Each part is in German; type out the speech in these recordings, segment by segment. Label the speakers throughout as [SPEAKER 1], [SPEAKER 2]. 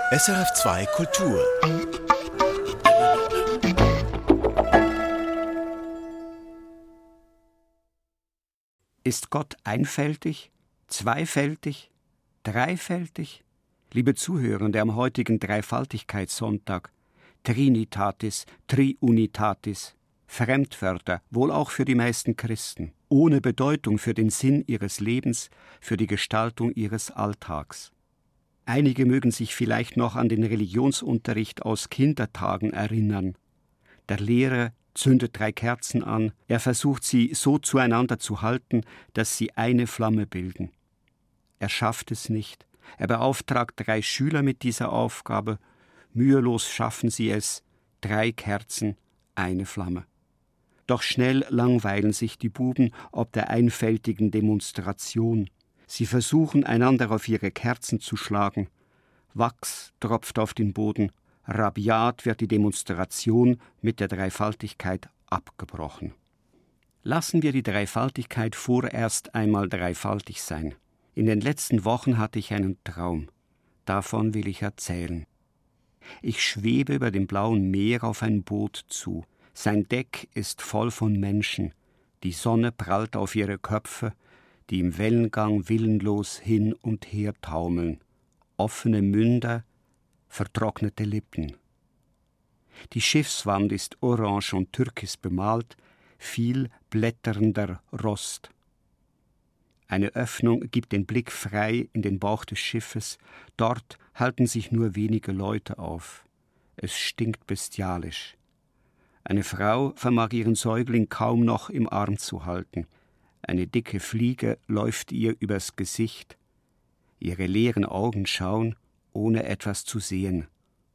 [SPEAKER 1] SRF2 Kultur.
[SPEAKER 2] Ist Gott einfältig, zweifältig, dreifältig? Liebe Zuhörende am heutigen Dreifaltigkeitssonntag, Trinitatis, Triunitatis, Fremdwörter, wohl auch für die meisten Christen, ohne Bedeutung für den Sinn ihres Lebens, für die Gestaltung ihres Alltags. Einige mögen sich vielleicht noch an den Religionsunterricht aus Kindertagen erinnern. Der Lehrer zündet 3 Kerzen an, er versucht sie so zueinander zu halten, dass sie eine Flamme bilden. Er schafft es nicht. Er beauftragt 3 Schüler mit dieser Aufgabe. Mühelos schaffen sie es, 3 Kerzen, eine Flamme. Doch schnell langweilen sich die Buben ob der einfältigen Demonstration. Sie versuchen, einander auf ihre Kerzen zu schlagen. Wachs tropft auf den Boden. Rabiat wird die Demonstration mit der Dreifaltigkeit abgebrochen. Lassen wir die Dreifaltigkeit vorerst einmal dreifaltig sein. In den letzten Wochen hatte ich einen Traum. Davon will ich erzählen. Ich schwebe über dem blauen Meer auf ein Boot zu. Sein Deck ist voll von Menschen. Die Sonne prallt auf ihre Köpfe, die im Wellengang willenlos hin und her taumeln. Offene Münder, vertrocknete Lippen. Die Schiffswand ist orange und türkis bemalt, viel blätternder Rost. Eine Öffnung gibt den Blick frei in den Bauch des Schiffes. Dort halten sich nur wenige Leute auf. Es stinkt bestialisch. Eine Frau vermag ihren Säugling kaum noch im Arm zu halten. Eine dicke Fliege läuft ihr übers Gesicht. Ihre leeren Augen schauen, ohne etwas zu sehen.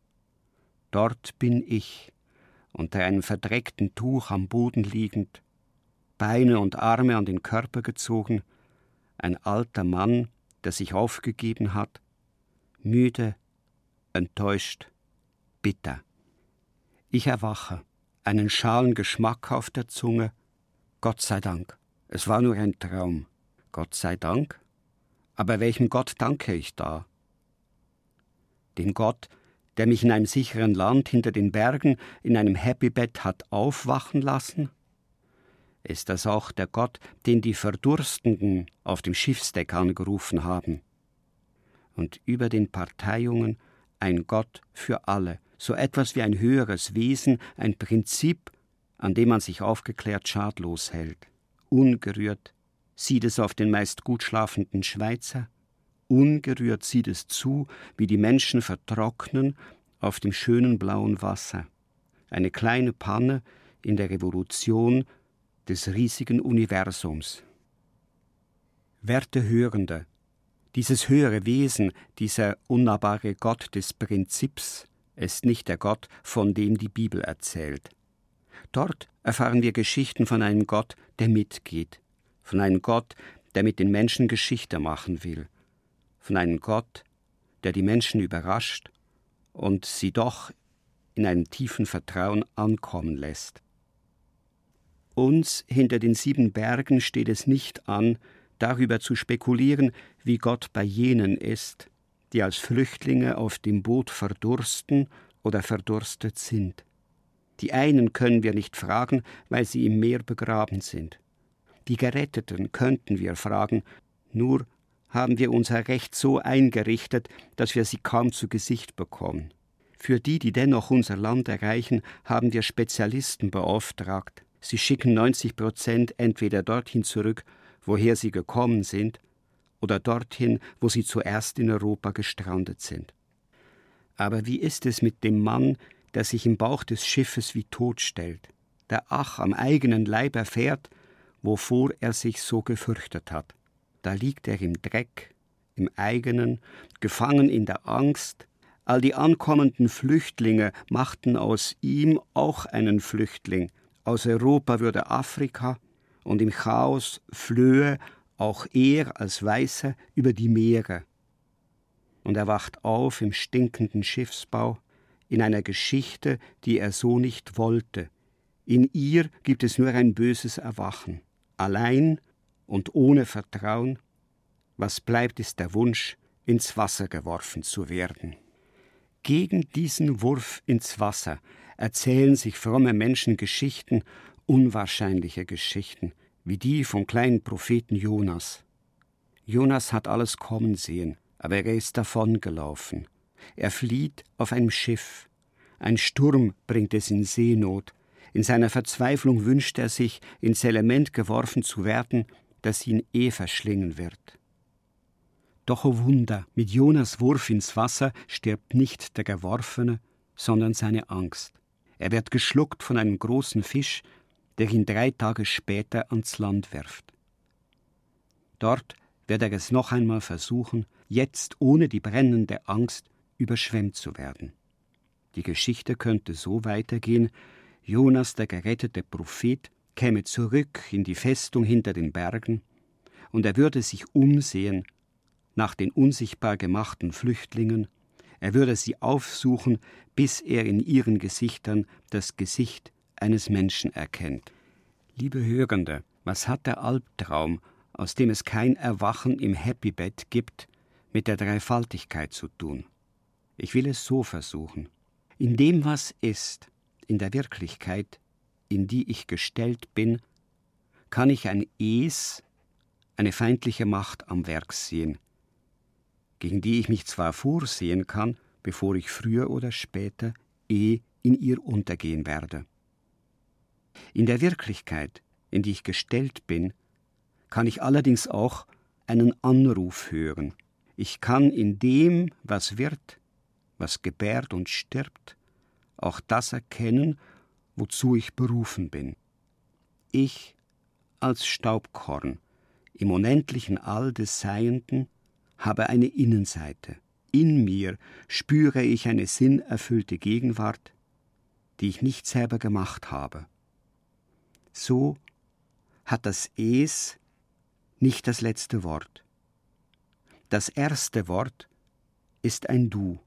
[SPEAKER 2] Dort bin ich, unter einem verdreckten Tuch am Boden liegend, Beine und Arme an den Körper gezogen, ein alter Mann, der sich aufgegeben hat, müde, enttäuscht, bitter. Ich erwache, einen schalen Geschmack auf der Zunge. Gott sei Dank, es war nur ein Traum. Gott sei Dank? Aber welchem Gott danke ich da? Dem Gott, der mich in einem sicheren Land hinter den Bergen in einem Happybett hat aufwachen lassen? Ist das auch der Gott, den die Verdurstenden auf dem Schiffsdeck angerufen haben? Und über den Parteiungen ein Gott für alle, so etwas wie ein höheres Wesen, ein Prinzip, an dem man sich aufgeklärt schadlos hält. Ungerührt sieht es auf den meist gut schlafenden Schweizer, ungerührt sieht es zu, wie die Menschen vertrocknen auf dem schönen blauen Wasser. Eine kleine Panne in der Revolution des riesigen Universums. Werte Hörende, dieses höhere Wesen, dieser unnahbare Gott des Prinzips, ist nicht der Gott, von dem die Bibel erzählt. Dort erfahren wir Geschichten von einem Gott, der mitgeht, von einem Gott, der mit den Menschen Geschichte machen will, von einem Gott, der die Menschen überrascht und sie doch in einem tiefen Vertrauen ankommen lässt. Uns hinter den 7 Bergen steht es nicht an, darüber zu spekulieren, wie Gott bei jenen ist, die als Flüchtlinge auf dem Boot verdursten oder verdurstet sind. Die einen können wir nicht fragen, weil sie im Meer begraben sind. Die Geretteten könnten wir fragen, nur haben wir unser Recht so eingerichtet, dass wir sie kaum zu Gesicht bekommen. Für die dennoch unser Land erreichen, haben wir Spezialisten beauftragt. Sie schicken 90% entweder dorthin zurück, woher sie gekommen sind, oder dorthin, wo sie zuerst in Europa gestrandet sind. Aber wie ist es mit dem Mann, der sich im Bauch des Schiffes wie tot stellt, der am eigenen Leib erfährt, wovor er sich so gefürchtet hat? Da liegt er im Dreck, im eigenen, gefangen in der Angst. All die ankommenden Flüchtlinge machten aus ihm auch einen Flüchtling. Aus Europa würde Afrika, und im Chaos flöhe auch er als Weißer über die Meere. Und er wacht auf im stinkenden Schiffsbau, in einer Geschichte, die er so nicht wollte. In ihr gibt es nur ein böses Erwachen. Allein und ohne Vertrauen. Was bleibt, ist der Wunsch, ins Wasser geworfen zu werden. Gegen diesen Wurf ins Wasser erzählen sich fromme Menschen Geschichten, unwahrscheinliche Geschichten, wie die vom kleinen Propheten Jonas. Jonas hat alles kommen sehen, aber er ist davongelaufen. Er flieht auf einem Schiff. Ein Sturm bringt es in Seenot. In seiner Verzweiflung wünscht er sich, ins Element geworfen zu werden, das ihn verschlingen wird. Doch, o Wunder, mit Jonas Wurf ins Wasser stirbt nicht der Geworfene, sondern seine Angst. Er wird geschluckt von einem großen Fisch, der ihn 3 Tage später ans Land wirft. Dort wird er es noch einmal versuchen, jetzt ohne die brennende Angst überschwemmt zu werden. Die Geschichte könnte so weitergehen: Jonas, der gerettete Prophet, käme zurück in die Festung hinter den Bergen, und er würde sich umsehen nach den unsichtbar gemachten Flüchtlingen, er würde sie aufsuchen, bis er in ihren Gesichtern das Gesicht eines Menschen erkennt. Liebe Hörende, was hat der Albtraum, aus dem es kein Erwachen im Happybett gibt, mit der Dreifaltigkeit zu tun? Ich will es so versuchen. In dem, was ist, in der Wirklichkeit, in die ich gestellt bin, kann ich ein Es, eine feindliche Macht am Werk sehen, gegen die ich mich zwar vorsehen kann, bevor ich früher oder später in ihr untergehen werde. In der Wirklichkeit, in die ich gestellt bin, kann ich allerdings auch einen Anruf hören. Ich kann in dem, was wird, was gebärt und stirbt, auch das erkennen, wozu ich berufen bin. Ich als Staubkorn im unendlichen All des Seienden habe eine Innenseite. In mir spüre ich eine sinnerfüllte Gegenwart, die ich nicht selber gemacht habe. So hat das Es nicht das letzte Wort. Das erste Wort ist ein Du.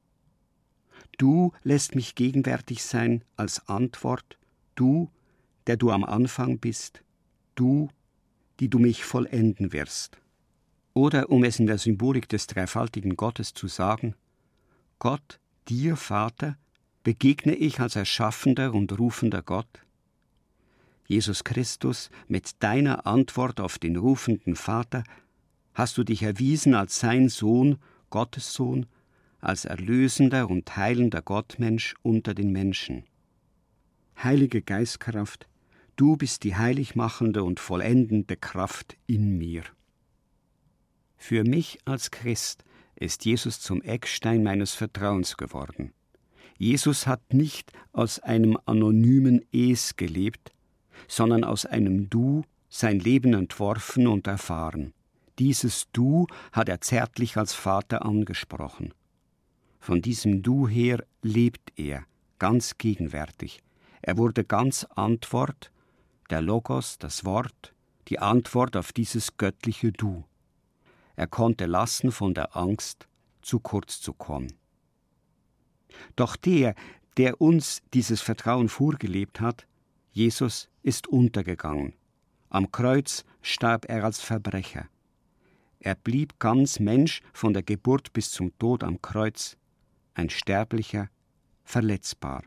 [SPEAKER 2] Du lässt mich gegenwärtig sein als Antwort, du, der du am Anfang bist, du, die du mich vollenden wirst. Oder, um es in der Symbolik des dreifaltigen Gottes zu sagen: Gott, dir, Vater, begegne ich als erschaffender und rufender Gott. Jesus Christus, mit deiner Antwort auf den rufenden Vater hast du dich erwiesen als sein Sohn, Gottes Sohn, als erlösender und heilender Gottmensch unter den Menschen. Heilige Geistkraft, du bist die heiligmachende und vollendende Kraft in mir. Für mich als Christ ist Jesus zum Eckstein meines Vertrauens geworden. Jesus hat nicht aus einem anonymen Es gelebt, sondern aus einem Du sein Leben entworfen und erfahren. Dieses Du hat er zärtlich als Vater angesprochen. Von diesem Du her lebt er, ganz gegenwärtig. Er wurde ganz Antwort, der Logos, das Wort, die Antwort auf dieses göttliche Du. Er konnte lassen, von der Angst zu kurz zu kommen. Doch der uns dieses Vertrauen vorgelebt hat, Jesus, ist untergegangen. Am Kreuz starb er als Verbrecher. Er blieb ganz Mensch von der Geburt bis zum Tod am Kreuz, ein Sterblicher, verletzbar.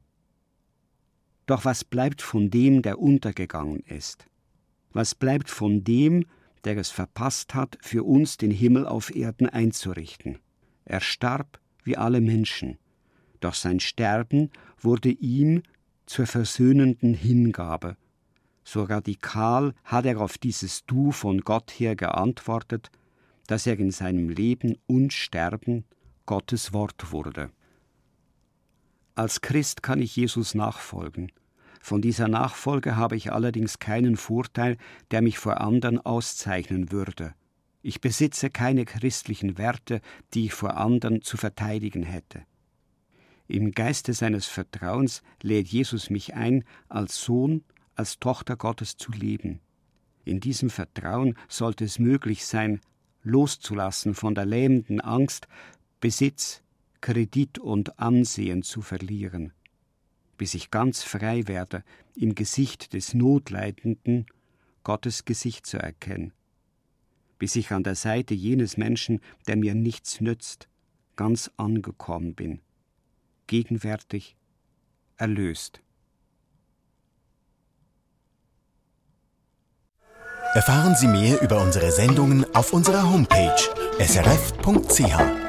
[SPEAKER 2] Doch was bleibt von dem, der untergegangen ist? Was bleibt von dem, der es verpasst hat, für uns den Himmel auf Erden einzurichten? Er starb wie alle Menschen, doch sein Sterben wurde ihm zur versöhnenden Hingabe. So radikal hat er auf dieses Du von Gott her geantwortet, dass er in seinem Leben und Sterben Gottes Wort wurde. Als Christ kann ich Jesus nachfolgen. Von dieser Nachfolge habe ich allerdings keinen Vorteil, der mich vor anderen auszeichnen würde. Ich besitze keine christlichen Werte, die ich vor anderen zu verteidigen hätte. Im Geiste seines Vertrauens lädt Jesus mich ein, als Sohn, als Tochter Gottes zu leben. In diesem Vertrauen sollte es möglich sein, loszulassen von der lähmenden Angst, Besitz, Kredit und Ansehen zu verlieren, bis ich ganz frei werde, im Gesicht des Notleidenden Gottes Gesicht zu erkennen, bis ich an der Seite jenes Menschen, der mir nichts nützt, ganz angekommen bin, gegenwärtig erlöst.
[SPEAKER 1] Erfahren Sie mehr über unsere Sendungen auf unserer Homepage srf.ch.